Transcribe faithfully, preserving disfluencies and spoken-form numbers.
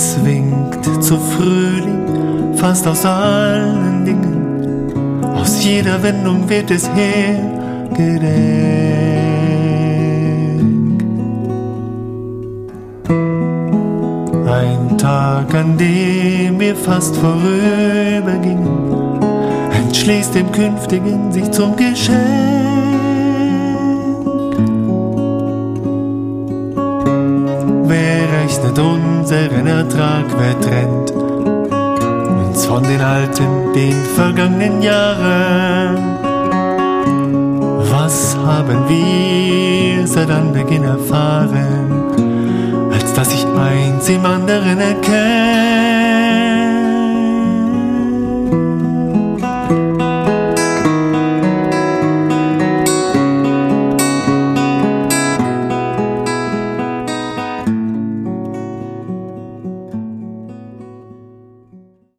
Es winkt zu Frühling, fast aus allen Dingen. Aus jeder Wendung wird es hergedenkt. Ein Tag, an dem wir fast vorübergingen, entschließt dem Künftigen sich zum Geschenk. Wer rechnet unseren Ertrag, wer trennt uns von den alten, den vergangenen Jahren? Was haben wir seit Anbeginn erfahren, als dass sich eins im anderen erkennt?